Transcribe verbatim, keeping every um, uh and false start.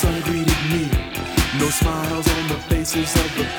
sun greeted me. No smiles on the faces of the